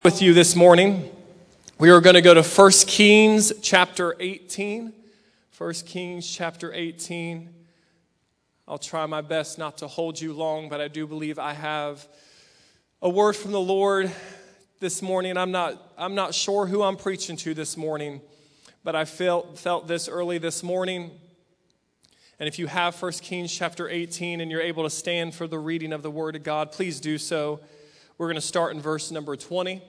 With you this morning, we are going to go to 1 Kings chapter 18. 1 Kings chapter 18. I'll try my best not to hold you long, but I do believe I have a word from the Lord this morning. I'm not sure who I'm preaching to this morning, but I felt this early this morning. And if you have 1 Kings chapter 18 and you're able to stand for the reading of the Word of God, please do so. We're going to start in verse number 20.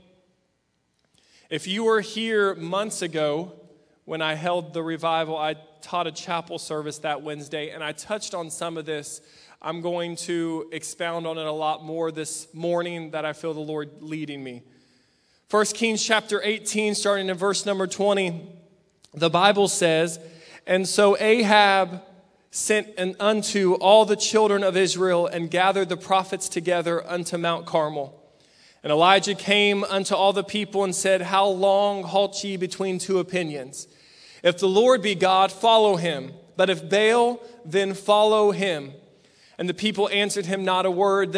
If you were here months ago when I held the revival, I taught a chapel service that Wednesday, and I touched on some of this. I'm going to expound on it a lot more this morning that I feel the Lord leading me. 1 Kings chapter 18, starting in verse number 20, the Bible says, "And so Ahab sent unto all the children of Israel and gathered the prophets together unto Mount Carmel. And Elijah came unto all the people and said, How long halt ye between two opinions? If the Lord be God, follow him. But if Baal, then follow him. And the people answered him not a word.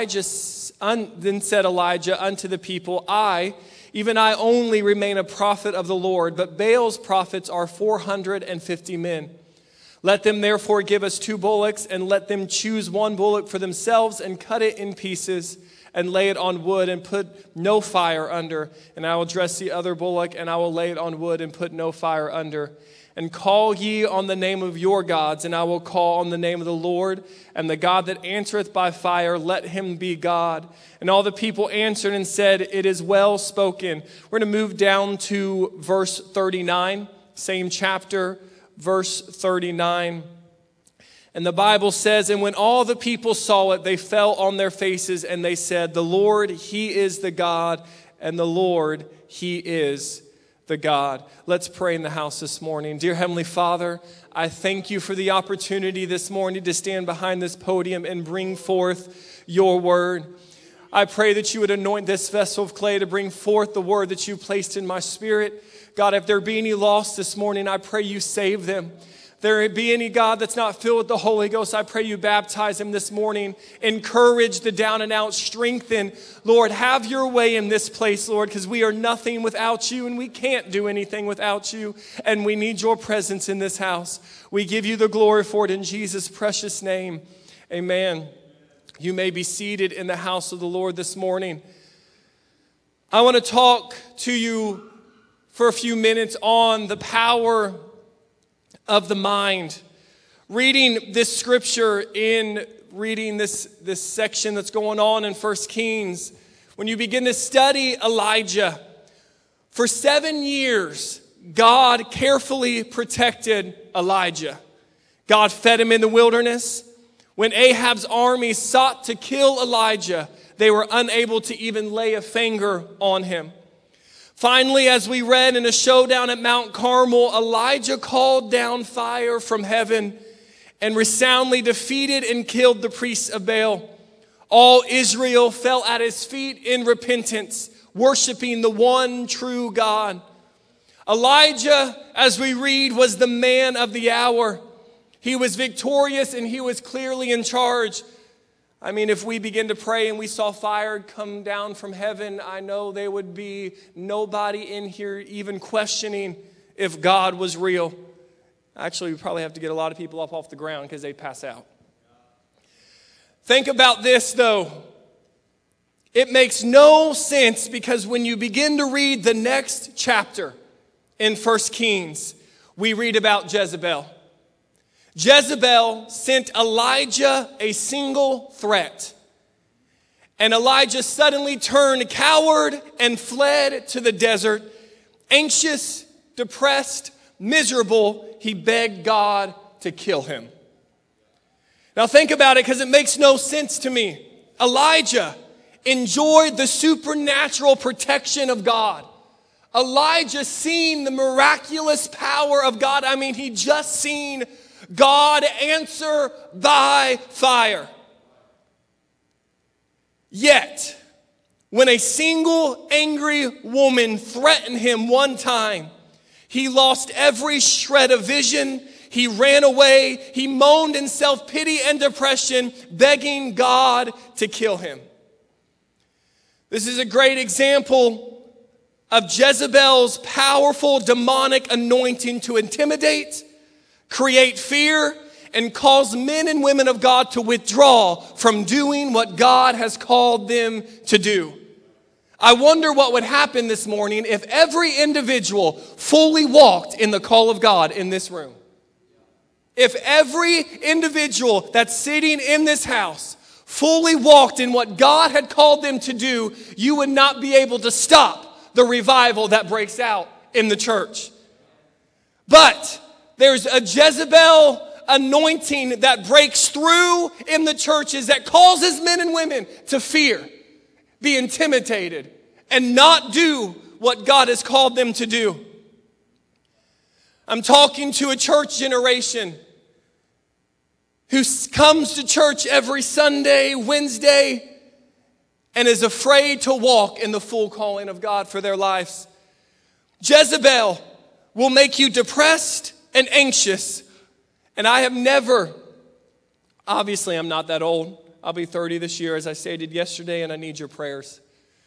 Then said Elijah unto the people, even I only remain a prophet of the Lord, but Baal's prophets are 450 men. Let them therefore give us 2 bullocks, and let them choose 1 bullock for themselves, and cut it in pieces, and lay it on wood, and put no fire under. And I will dress the other bullock, and I will lay it on wood, and put no fire under. And call ye on the name of your gods, and I will call on the name of the Lord. And the God that answereth by fire, let him be God. And all the people answered and said, It is well spoken." We're going to move down to verse 39, same chapter, verse 39. And the Bible says, "And when all the people saw it, they fell on their faces, and they said, The Lord, he is the God, and the Lord, he is the God." Let's pray in the house this morning. Dear Heavenly Father, I thank you for the opportunity this morning to stand behind this podium and bring forth your word. I pray that you would anoint this vessel of clay to bring forth the word that you placed in my spirit. God, if there be any lost this morning, I pray you save them. There be any, God, that's not filled with the Holy Ghost, I pray you baptize him this morning. Encourage the down and out. Strengthen. Lord, have your way in this place, Lord, because we are nothing without you and we can't do anything without you. And we need your presence in this house. We give you the glory for it in Jesus' precious name. Amen. You may be seated in the house of the Lord this morning. I want to talk to you for a few minutes on the power of the mind. Reading this scripture reading this section that's going on in 1 Kings, when you begin to study Elijah, for 7 years, God carefully protected Elijah. God fed him in the wilderness. When Ahab's army sought to kill Elijah, they were unable to even lay a finger on him. Finally, as we read in a showdown at Mount Carmel, Elijah called down fire from heaven and resoundingly defeated and killed the priests of Baal. All Israel fell at his feet in repentance, worshiping the one true God. Elijah, as we read, was the man of the hour. He was victorious and he was clearly in charge. I mean, if we begin to pray and we saw fire come down from heaven, I know there would be nobody in here even questioning if God was real. Actually, we probably have to get a lot of people up off the ground because they pass out. Think about this, though. It makes no sense because when you begin to read the next chapter in 1 Kings, we read about Jezebel. Jezebel sent Elijah a single threat. And Elijah suddenly turned coward and fled to the desert. Anxious, depressed, miserable, he begged God to kill him. Now think about it because it makes no sense to me. Elijah enjoyed the supernatural protection of God. Elijah seen the miraculous power of God. I mean, he just seen God answer by fire. Yet, when a single angry woman threatened him one time, he lost every shred of vision. He ran away. He moaned in self-pity and depression, begging God to kill him. This is a great example of Jezebel's powerful demonic anointing to intimidate, create fear, and cause men and women of God to withdraw from doing what God has called them to do. I wonder what would happen this morning if every individual fully walked in the call of God in this room. If every individual that's sitting in this house fully walked in what God had called them to do, you would not be able to stop the revival that breaks out in the church. But there's a Jezebel anointing that breaks through in the churches that causes men and women to fear, be intimidated, and not do what God has called them to do. I'm talking to a church generation who comes to church every Sunday, Wednesday, and is afraid to walk in the full calling of God for their lives. Jezebel will make you depressed and anxious. And I have never, obviously I'm not that old. I'll be 30 this year, as I stated yesterday, and I need your prayers.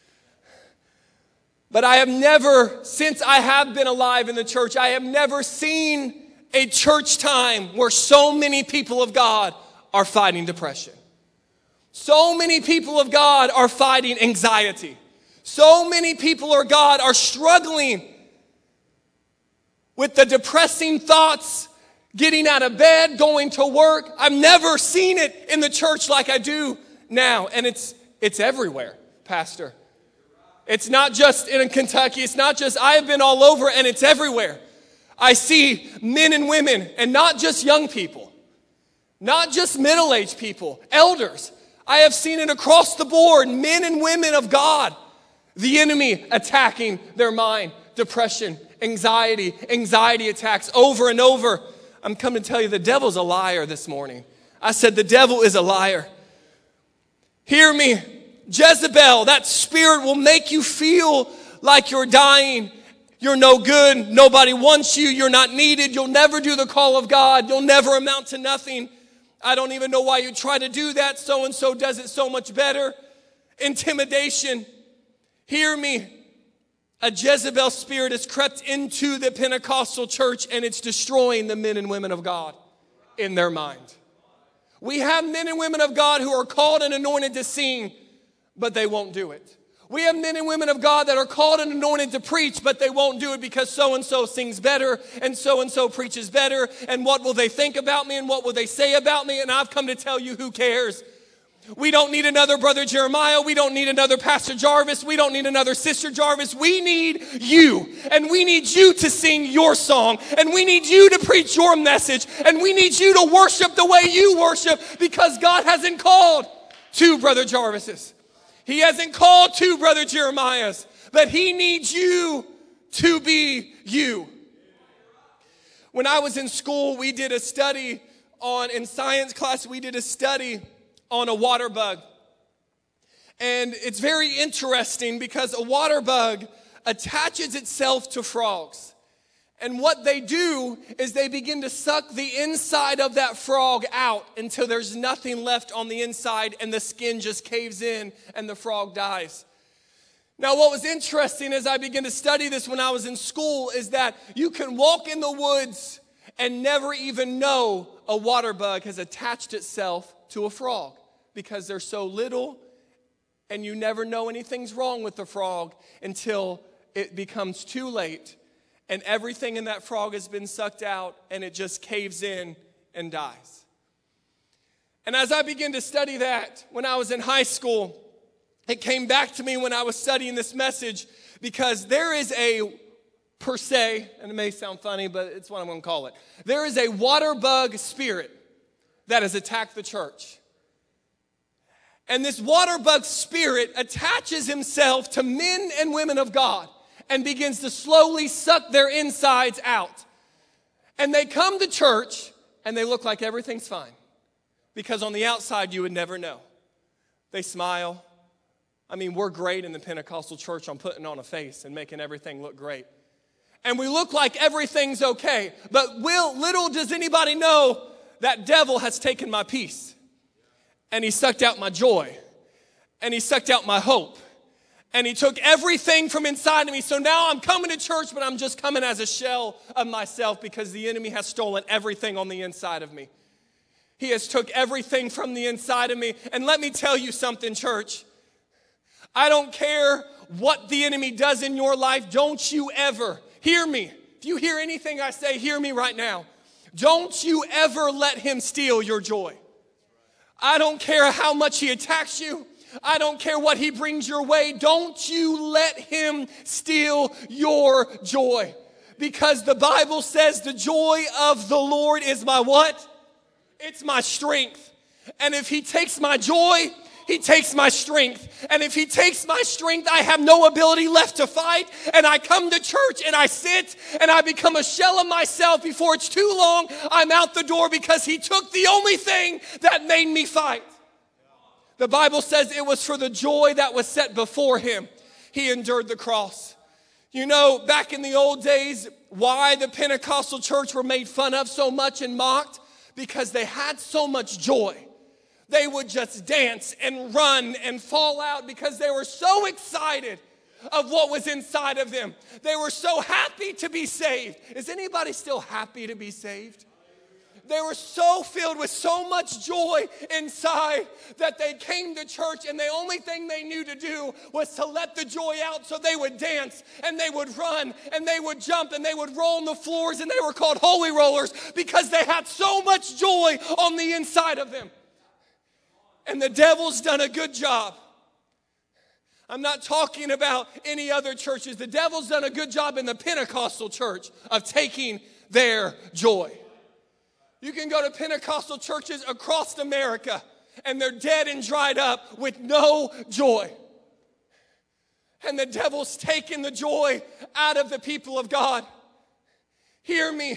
But I have never, since I have been alive in the church, I have never seen a church time where so many people of God are fighting depression. So many people of God are fighting anxiety. So many people of God are struggling with the depressing thoughts, getting out of bed, going to work. I've never seen it in the church like I do now. And it's everywhere, Pastor. It's not just in Kentucky. It's not just, I have been all over, and it's everywhere. I see men and women, and not just young people, not just middle-aged people, elders. I have seen it across the board, men and women of God. The enemy attacking their mind, depression, anxiety attacks over and over. I'm coming to tell you the devil's a liar this morning. I said the devil is a liar. Hear me. Jezebel, that spirit will make you feel like you're dying. You're no good. Nobody wants you. You're not needed. You'll never do the call of God. You'll never amount to nothing. I don't even know why you try to do that. So-and-so does it so much better. Intimidation. Hear me. A Jezebel spirit has crept into the Pentecostal church, and it's destroying the men and women of God in their mind. We have men and women of God who are called and anointed to sing, but they won't do it. We have men and women of God that are called and anointed to preach, but they won't do it because so-and-so sings better and so preaches better. And what will they think about me and what will they say about me? And I've come to tell you, who cares? We don't need another Brother Jeremiah. We don't need another Pastor Jarvis. We don't need another Sister Jarvis. We need you. And we need you to sing your song. And we need you to preach your message. And we need you to worship the way you worship, because God hasn't called two Brother Jarvises. He hasn't called two Brother Jeremiahs, but he needs you to be you. When I was in school, we did a study in science class, we did a study on a water bug. And it's very interesting because a water bug attaches itself to frogs. And what they do is they begin to suck the inside of that frog out until there's nothing left on the inside and the skin just caves in and the frog dies. Now, what was interesting as I began to study this when I was in school is that you can walk in the woods and never even know a water bug has attached itself to a frog because they're so little, and you never know anything's wrong with the frog until it becomes too late. And everything in that frog has been sucked out, and it just caves in and dies. And as I began to study that when I was in high school, it came back to me when I was studying this message, because there is per se, and it may sound funny, but it's what I'm going to call it. There is a water bug spirit that has attacked the church. And this water bug spirit attaches himself to men and women of God and begins to slowly suck their insides out. And they come to church, and they look like everything's fine. Because on the outside, you would never know. They smile. I mean, we're great in the Pentecostal church on putting on a face and making everything look great. And we look like everything's okay. But little does anybody know that devil has taken my peace. And he sucked out my joy. And he sucked out my hope. And he took everything from inside of me. So now I'm coming to church, but I'm just coming as a shell of myself because the enemy has stolen everything on the inside of me. He has took everything from the inside of me. And let me tell you something, church. I don't care what the enemy does in your life. Don't you ever, hear me. If you hear anything I say, hear me right now. Don't you ever let him steal your joy. I don't care how much he attacks you. I don't care what he brings your way. Don't you let him steal your joy. Because the Bible says the joy of the Lord is my what? It's my strength. And if he takes my joy, he takes my strength. And if he takes my strength, I have no ability left to fight. And I come to church and I sit and I become a shell of myself. Before it's too long, I'm out the door because he took the only thing that made me fight. The Bible says it was for the joy that was set before him. He endured the cross. You know, back in the old days, why the Pentecostal church were made fun of so much and mocked? Because they had so much joy. They would just dance and run and fall out because they were so excited of what was inside of them. They were so happy to be saved. Is anybody still happy to be saved? They were so filled with so much joy inside that they came to church and the only thing they knew to do was to let the joy out. So they would dance and they would run and they would jump and they would roll on the floors, and they were called holy rollers because they had so much joy on the inside of them. And the devil's done a good job. I'm not talking about any other churches. The devil's done a good job in the Pentecostal church of taking their joy. You can go to Pentecostal churches across America and they're dead and dried up with no joy. And the devil's taken the joy out of the people of God. Hear me.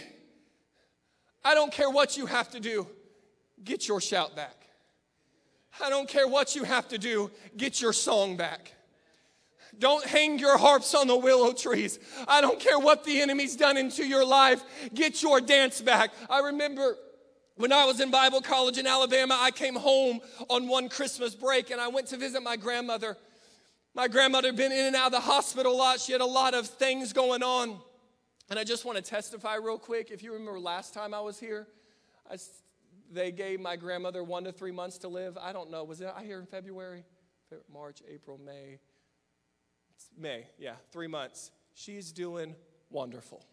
I don't care what you have to do. Get your shout back. I don't care what you have to do. Get your song back. Don't hang your harps on the willow trees. I don't care what the enemy's done into your life. Get your dance back. I remember when I was in Bible college in Alabama, I came home on one Christmas break and I went to visit my grandmother. My grandmother had been in and out of the hospital a lot. She had a lot of things going on. And I just want to testify real quick. If you remember last time I was here, they gave my grandmother 1 to 3 months to live. I don't know. Was it I here in February? March, April, May. May, yeah, 3 months. She's doing wonderful.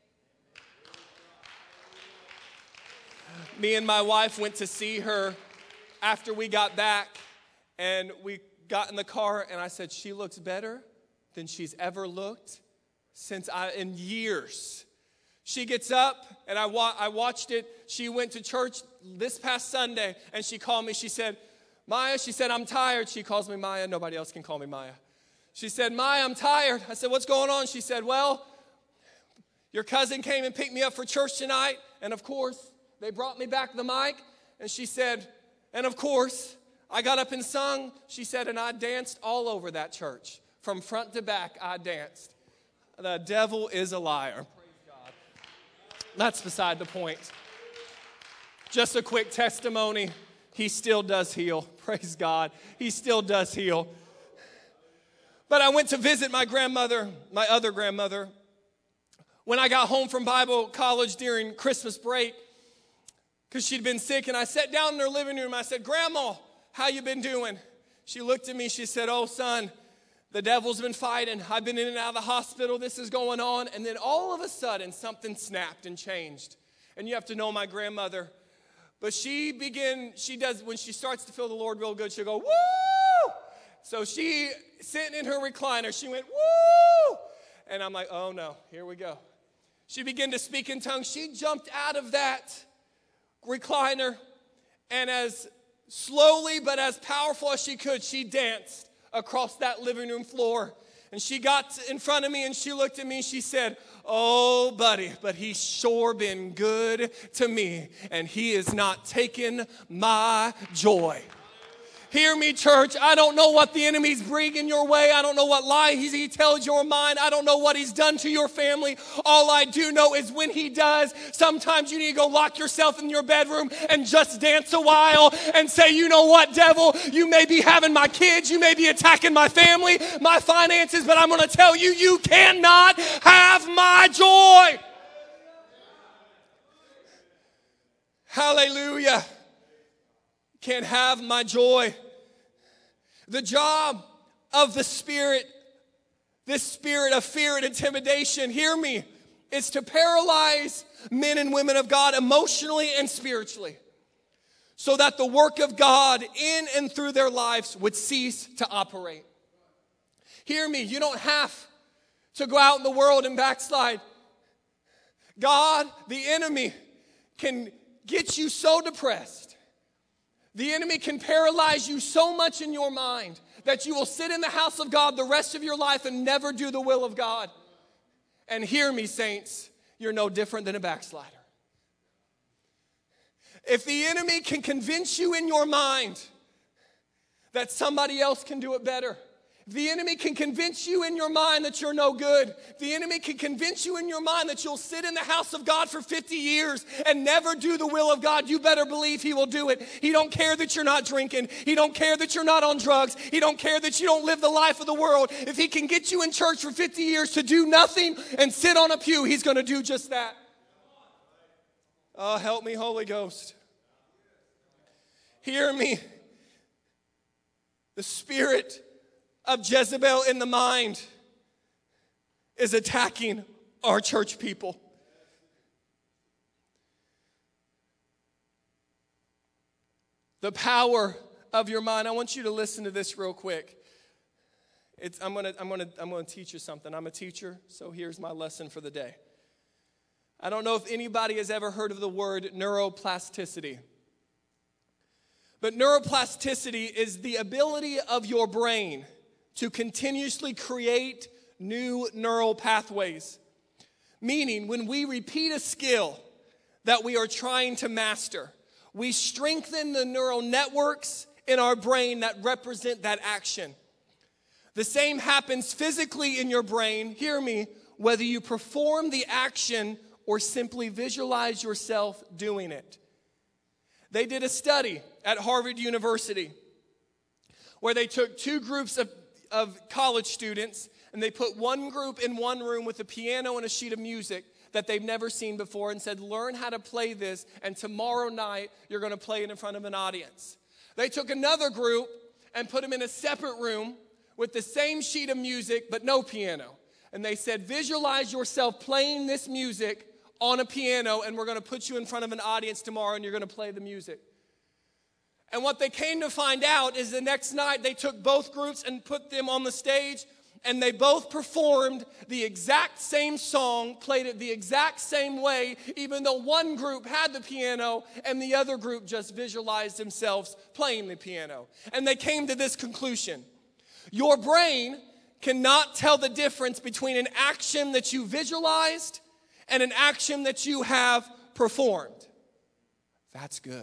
Me and my wife went to see her after we got back, and we got in the car, and I said, she looks better than she's ever looked in years. She gets up, and I watched it. She went to church this past Sunday, and she called me. She said, Maya, she said, I'm tired. She calls me Maya. Nobody else can call me Maya. She said, Maya, I'm tired. I said, what's going on? She said, well, your cousin came and picked me up for church tonight. And of course, they brought me back the mic. And she said, and of course, I got up and sung. She said, and I danced all over that church. From front to back, I danced. The devil is a liar. Praise God. That's beside the point. Just a quick testimony. He still does heal. Praise God. He still does heal. But I went to visit my grandmother, my other grandmother, when I got home from Bible college during Christmas break because she'd been sick. And I sat down in her living room. I said, Grandma, how you been doing? She looked at me. She said, oh, son, the devil's been fighting. I've been in and out of the hospital. This is going on. And then all of a sudden, something snapped and changed. And you have to know my grandmother. But when she starts to feel the Lord real good, she'll go, woo! So she, sitting in her recliner, she went, woo! And I'm like, oh no, here we go. She began to speak in tongues. She jumped out of that recliner, and as slowly but as powerful as she could, she danced across that living room floor. And she got in front of me and she looked at me and she said, oh, buddy, but he's sure been good to me, and he is not taking my joy. Hear me, church. I don't know what the enemy's bringing your way. I don't know what lie he tells your mind. I don't know what he's done to your family. All I do know is when he does, sometimes you need to go lock yourself in your bedroom and just dance a while and say, you know what, devil, you may be having my kids, you may be attacking my family, my finances, but I'm going to tell you, you cannot have my joy. Hallelujah. Can't have my joy. The job of the spirit, this spirit of fear and intimidation, hear me, is to paralyze men and women of God emotionally and spiritually so that the work of God in and through their lives would cease to operate. Hear me, you don't have to go out in the world and backslide. God, the enemy, can get you so depressed. The enemy can paralyze you so much in your mind that you will sit in the house of God the rest of your life and never do the will of God. And hear me, saints, you're no different than a backslider. If the enemy can convince you in your mind that somebody else can do it better, if the enemy can convince you in your mind that you're no good, if the enemy can convince you in your mind that you'll sit in the house of God for 50 years and never do the will of God, you better believe he will do it. He don't care that you're not drinking. He don't care that you're not on drugs. He don't care that you don't live the life of the world. If he can get you in church for 50 years to do nothing and sit on a pew, he's going to do just that. Oh, help me, Holy Ghost. Hear me. The spirit of Jezebel in the mind is attacking our church people. The power of your mind. I want you to listen to this real quick. I'm gonna teach you something. I'm a teacher, so here's my lesson for the day. I don't know if anybody has ever heard of the word neuroplasticity. But neuroplasticity is the ability of your brain to continuously create new neural pathways. Meaning, when we repeat a skill that we are trying to master, we strengthen the neural networks in our brain that represent that action. The same happens physically in your brain, hear me, whether you perform the action or simply visualize yourself doing it. They did a study at Harvard University where they took two groups of college students and they put one group in one room with a piano and a sheet of music that they've never seen before and said, learn how to play this, and tomorrow night you're going to play it in front of an audience. They took another group and put them in a separate room with the same sheet of music but no piano. And they said, visualize yourself playing this music on a piano, and we're going to put you in front of an audience tomorrow and you're going to play the music. And what they came to find out is the next night they took both groups and put them on the stage, and they both performed the exact same song, played it the exact same way, even though one group had the piano and the other group just visualized themselves playing the piano. And they came to this conclusion. Your brain cannot tell the difference between an action that you visualized and an action that you have performed. That's good.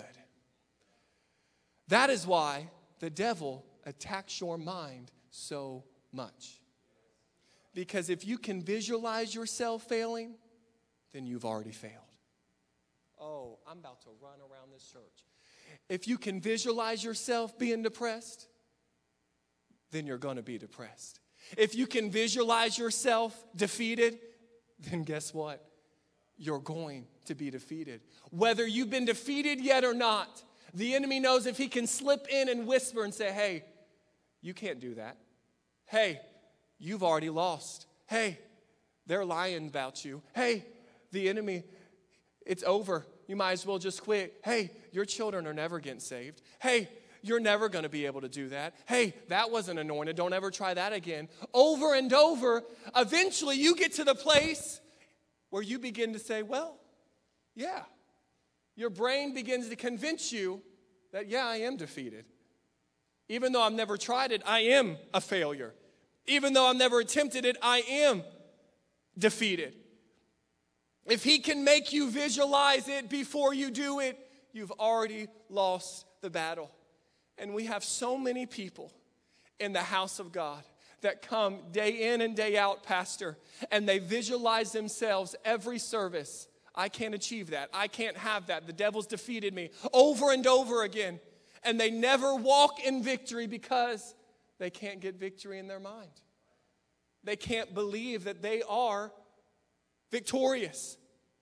That is why the devil attacks your mind so much. Because if you can visualize yourself failing, then you've already failed. Oh, I'm about to run around this church. If you can visualize yourself being depressed, then you're going to be depressed. If you can visualize yourself defeated, then guess what? You're going to be defeated. Whether you've been defeated yet or not, the enemy knows if he can slip in and whisper and say, hey, you can't do that. Hey, you've already lost. Hey, they're lying about you. Hey, the enemy, it's over. You might as well just quit. Hey, your children are never getting saved. Hey, you're never going to be able to do that. Hey, that wasn't anointed. Don't ever try that again. Over and over, eventually you get to the place where you begin to say, well, yeah. Your brain begins to convince you that, yeah, I am defeated. Even though I've never tried it, I am a failure. Even though I've never attempted it, I am defeated. If he can make you visualize it before you do it, you've already lost the battle. And we have so many people in the house of God that come day in and day out, Pastor, and they visualize themselves every service. I can't achieve that. I can't have that. The devil's defeated me over and over again. And they never walk in victory because they can't get victory in their mind. They can't believe that they are victorious.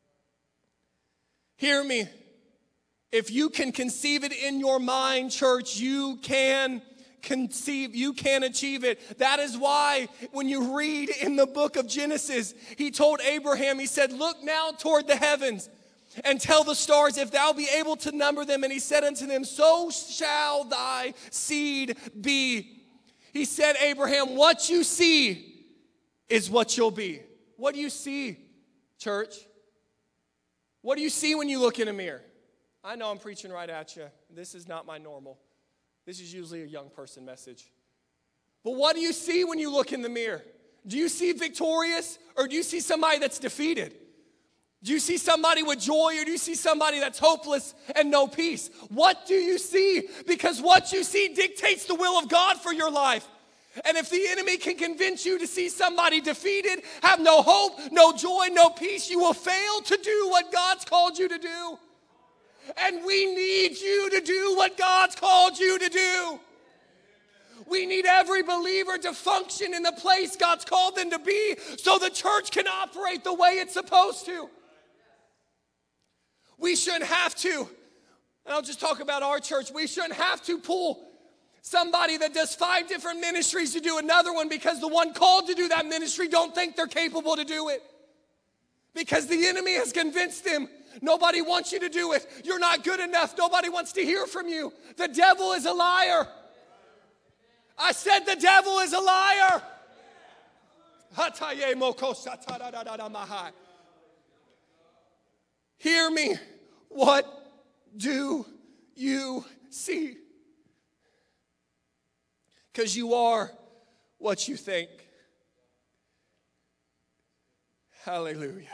Hear me. If you can conceive it in your mind, church, you can achieve it. That is why when you read in the book of Genesis, he told Abraham, he said, look now toward the heavens and tell the stars if thou be able to number them. And he said unto them, so shall thy seed be. He said, Abraham, what you see is what you'll be. What do you see, church? What do you see when you look in a mirror? I know I'm preaching right at you. This is not my normal. This is usually a young person message. But what do you see when you look in the mirror? Do you see victorious or do you see somebody that's defeated? Do you see somebody with joy or do you see somebody that's hopeless and no peace? What do you see? Because what you see dictates the will of God for your life. And if the enemy can convince you to see somebody defeated, have no hope, no joy, no peace, you will fail to do what God's called you to do. And we need you to do what God's called you to do. We need every believer to function in the place God's called them to be so the church can operate the way it's supposed to. We shouldn't have to, and I'll just talk about our church, we shouldn't have to pull somebody that does 5 different ministries to do another one because the one called to do that ministry don't think they're capable to do it. Because the enemy has convinced them, nobody wants you to do it. You're not good enough. Nobody wants to hear from you. The devil is a liar. I said the devil is a liar. Hear me. What do you see? Because you are what you think. Hallelujah.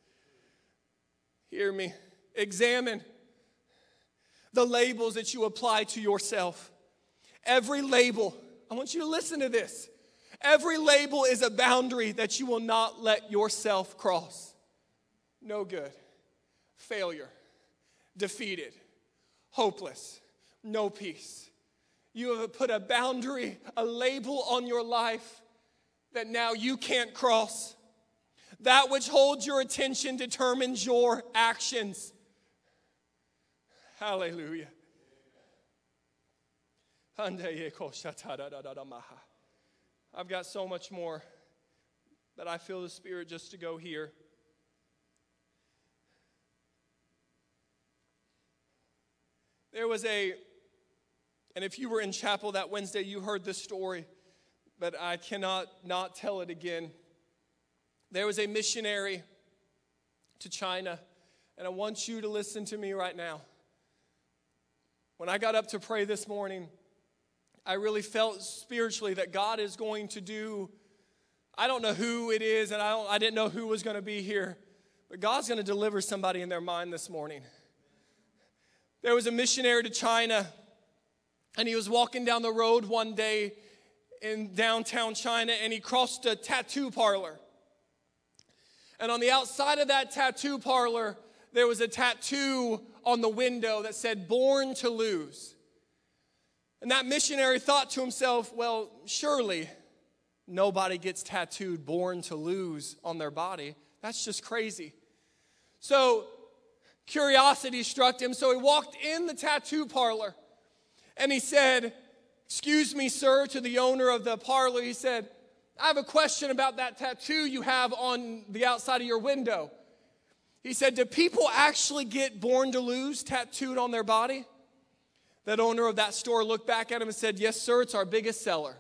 Hear me. Examine the labels that you apply to yourself. Every label, I want you to listen to this. Every label is a boundary that you will not let yourself cross. No good. Failure. Defeated. Hopeless. No peace. You have put a boundary, a label on your life that now you can't cross. That which holds your attention determines your actions. Hallelujah. I've got so much more, but I feel the Spirit just to go here. There was and if you were in chapel that Wednesday, you heard this story, but I cannot not tell it again. There was a missionary to China, and I want you to listen to me right now. When I got up to pray this morning, I really felt spiritually that God is going to do, I don't know who it is, and I didn't know who was going to be here, but God's going to deliver somebody in their mind this morning. There was a missionary to China, and he was walking down the road one day in downtown China, and he crossed a tattoo parlor. And on the outside of that tattoo parlor, there was a tattoo on the window that said, "Born to lose." And that missionary thought to himself, well, surely nobody gets tattooed "born to lose" on their body. That's just crazy. So curiosity struck him, so he walked in the tattoo parlor. And he said, "Excuse me, sir," to the owner of the parlor. He said, "I have a question about that tattoo you have on the outside of your window." He said, "Do people actually get "born to lose" tattooed on their body?" That owner of that store looked back at him and said, "Yes, sir, it's our biggest seller."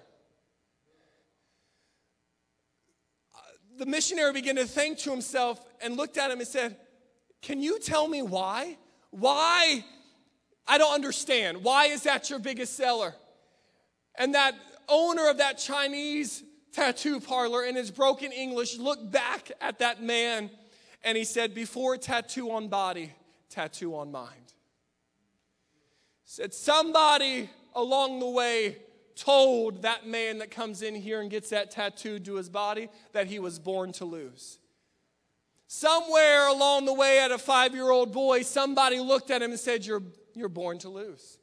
The missionary began to think to himself and looked at him and said, "Can you tell me why? Why? I don't understand. Why is that your biggest seller?" And that owner of that Chinese tattoo parlor in his broken English looked back at that man and he said, "Before tattoo on body, tattoo on mind." Said somebody along the way told that man that comes in here and gets that tattooed to his body that he was born to lose. Somewhere along the way, at a 5-year-old boy, somebody looked at him and said, you're born to lose.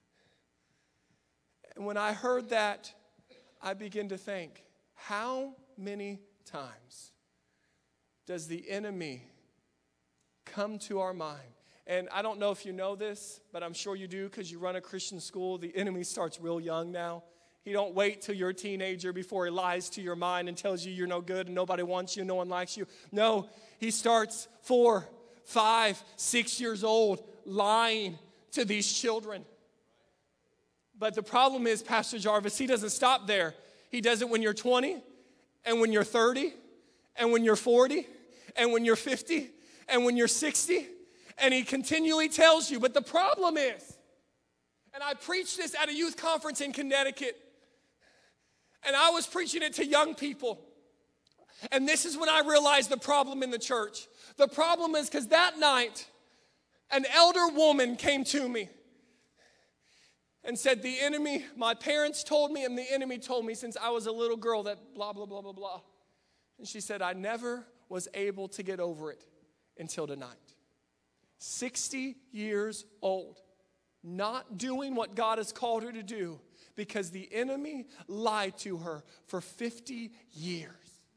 And when I heard that, I began to think, how many times does the enemy come to our mind? And I don't know if you know this, but I'm sure you do because you run a Christian school. The enemy starts real young now. He don't wait till you're a teenager before he lies to your mind and tells you you're no good and nobody wants you, no one likes you. No, he starts 4, 5, 6 years old lying to these children. But the problem is, Pastor Jarvis, he doesn't stop there. He does it when you're 20 and when you're 30 and when you're 40 and when you're 50 and when you're 60. And he continually tells you. But the problem is, and I preached this at a youth conference in Connecticut, and I was preaching it to young people. And this is when I realized the problem in the church. The problem is because that night, an elder woman came to me and said, the enemy, my parents told me and the enemy told me since I was a little girl that blah, blah, blah, blah, blah. And she said, I never was able to get over it until tonight. 60 years old, not doing what God has called her to do because the enemy lied to her for 50 years.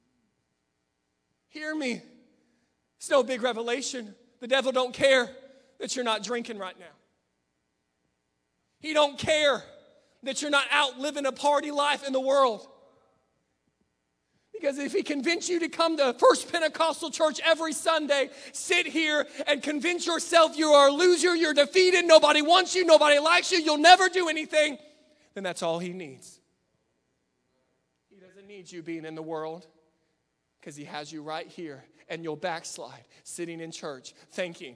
Hear me. It's no big revelation. The devil don't care that you're not drinking right now. He don't care that you're not out living a party life in the world. Because if he convinced you to come to First Pentecostal Church every Sunday, sit here and convince yourself you are a loser, you're defeated, nobody wants you, nobody likes you, you'll never do anything, then that's all he needs. He doesn't need you being in the world because he has you right here and you'll backslide sitting in church thinking,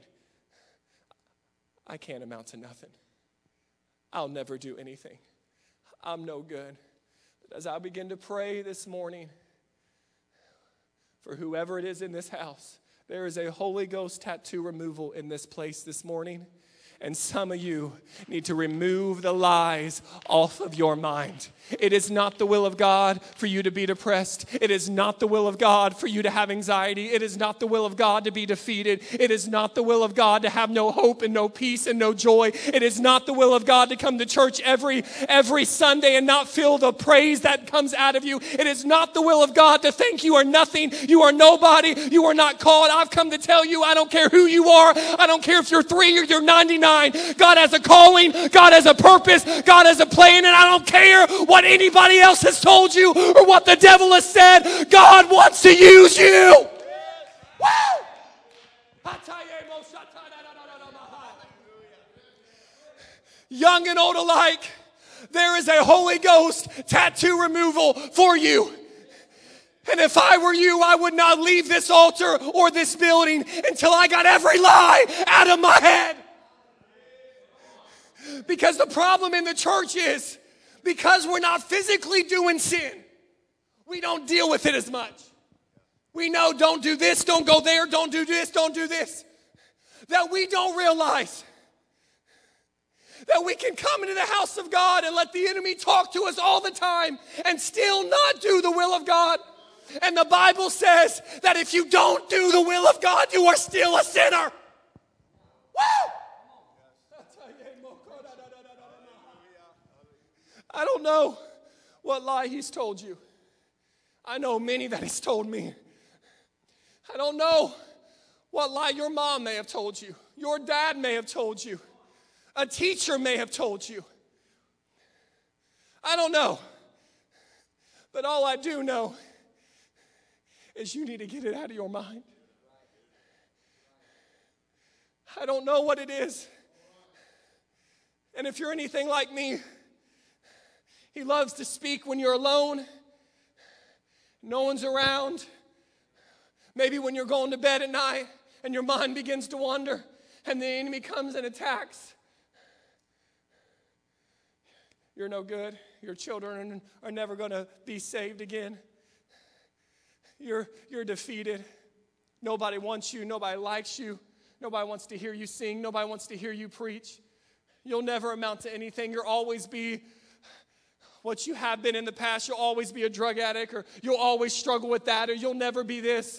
I can't amount to nothing. I'll never do anything. I'm no good. But as I begin to pray this morning, for whoever it is in this house, there is a Holy Ghost tattoo removal in this place this morning. And some of you need to remove the lies off of your mind. It is not the will of God for you to be depressed. It is not the will of God for you to have anxiety. It is not the will of God to be defeated. It is not the will of God to have no hope and no peace and no joy. It is not the will of God to come to church every Sunday and not feel the praise that comes out of you. It is not the will of God to think you are nothing. You are nobody. You are not called. I've come to tell you, I don't care who you are. I don't care if you're 3 or you're 99. God has a calling, God has a purpose, God has a plan, and I don't care what anybody else has told you or what the devil has said. God wants to use you. Woo! Young and old alike, there is a Holy Ghost tattoo removal for you. And if I were you, I would not leave this altar or this building until I got every lie out of my head. Because the problem in the church is, because we're not physically doing sin, we don't deal with it as much. We know don't do this, don't go there, don't do this, don't do this. That we don't realize that we can come into the house of God and let the enemy talk to us all the time and still not do the will of God. And the Bible says that if you don't do the will of God, you are still a sinner. Woo! I don't know what lie he's told you. I know many that he's told me. I don't know what lie your mom may have told you. Your dad may have told you. A teacher may have told you. I don't know. But all I do know is you need to get it out of your mind. I don't know what it is. And if you're anything like me, he loves to speak when you're alone. No one's around. Maybe when you're going to bed at night and your mind begins to wander and the enemy comes and attacks. You're no good. Your children are never going to be saved again. You're defeated. Nobody wants you. Nobody likes you. Nobody wants to hear you sing. Nobody wants to hear you preach. You'll never amount to anything. You'll always be what you have been in the past. You'll always be a drug addict, or you'll always struggle with that, or you'll never be this.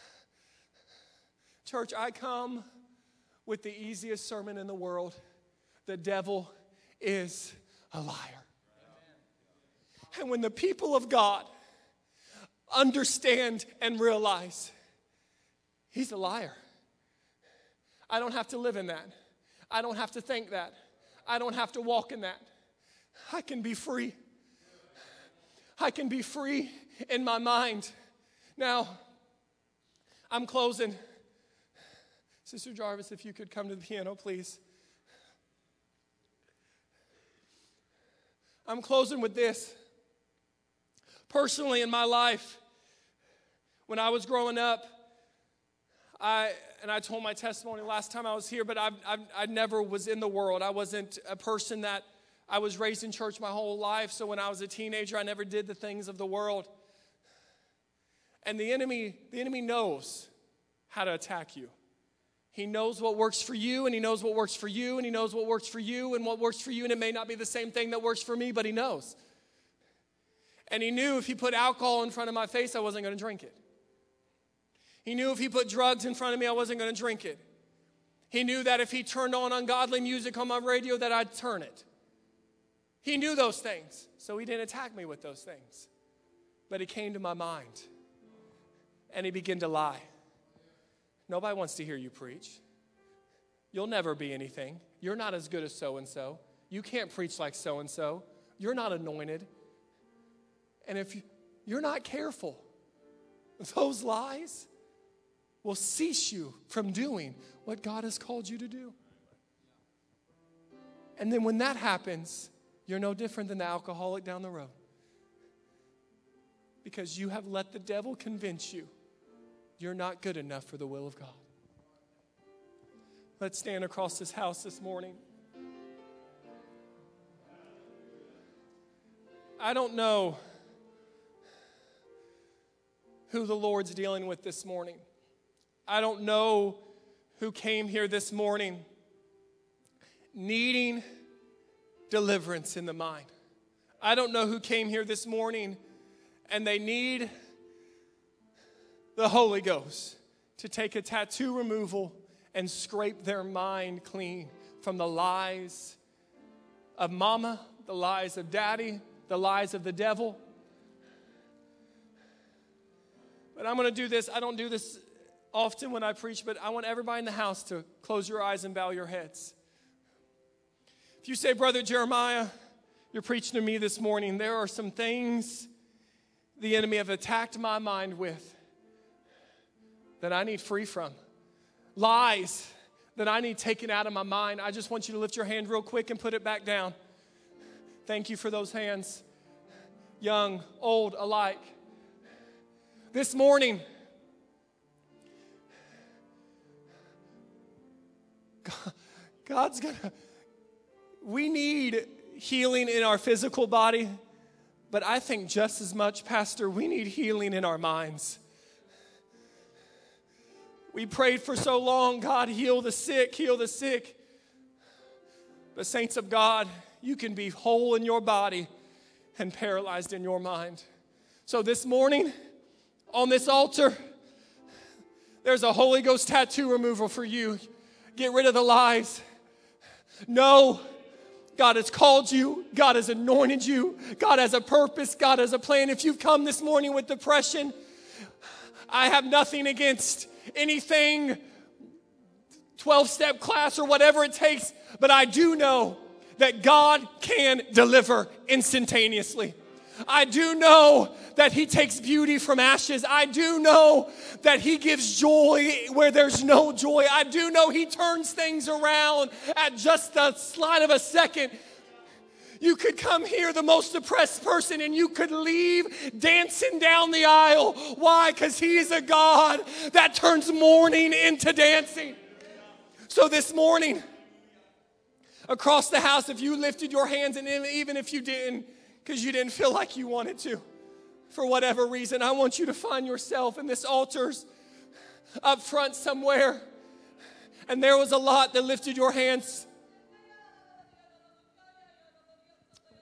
Church, I come with the easiest sermon in the world. The devil is a liar. And when the people of God understand and realize he's a liar, I don't have to live in that. I don't have to think that. I don't have to walk in that. I can be free. I can be free in my mind. Now, I'm closing. Sister Jarvis, if you could come to the piano, please. I'm closing with this. Personally, in my life, when I was growing up, I told my testimony last time I was here, but I never was in the world. I wasn't a person that I was raised in church my whole life, so when I was a teenager, I never did the things of the world. And the enemy knows how to attack you. He knows what works for you, and he knows what works for you, and he knows what works for you, and what works for you, and it may not be the same thing that works for me, but he knows. And he knew if he put alcohol in front of my face, I wasn't going to drink it. He knew if he put drugs in front of me, I wasn't going to drink it. He knew that if he turned on ungodly music on my radio, that I'd turn it. He knew those things, so he didn't attack me with those things. But he came to my mind, and he began to lie. Nobody wants to hear you preach. You'll never be anything. You're not as good as so-and-so. You can't preach like so-and-so. You're not anointed. And if you're not careful, those lies will cease you from doing what God has called you to do. And then when that happens, you're no different than the alcoholic down the road. Because you have let the devil convince you you're not good enough for the will of God. Let's stand across this house this morning. I don't know who the Lord's dealing with this morning. I don't know who came here this morning needing deliverance in the mind. I don't know who came here this morning and they need the Holy Ghost to take a tattoo removal and scrape their mind clean from the lies of mama, the lies of daddy, the lies of the devil. But I'm going to do this. I don't do this often when I preach, but I want everybody in the house to close your eyes and bow your heads. If you say, Brother Jeremiah, you're preaching to me this morning, there are some things the enemy have attacked my mind with that I need free from. Lies that I need taken out of my mind. I just want you to lift your hand real quick and put it back down. Thank you for those hands. Young, old, alike. This morning, God's gonna, we need healing in our physical body, but I think just as much, Pastor, we need healing in our minds. We prayed for so long, God, heal the sick, heal the sick. But saints of God, you can be whole in your body and paralyzed in your mind. So this morning, on this altar, there's a Holy Ghost tattoo removal for you. Get rid of the lies. No, God has called you. God has anointed you. God has a purpose. God has a plan. If you've come this morning with depression, I have nothing against anything, 12-step class or whatever it takes, but I do know that God can deliver instantaneously. I do know that he takes beauty from ashes. I do know that he gives joy where there's no joy. I do know he turns things around at just the slide of a second. You could come here, the most depressed person, and you could leave dancing down the aisle. Why? Because he is a God that turns mourning into dancing. So this morning, across the house, if you lifted your hands, and even if you didn't, because you didn't feel like you wanted to, for whatever reason, I want you to find yourself in this altar's up front somewhere. And there was a lot that lifted your hands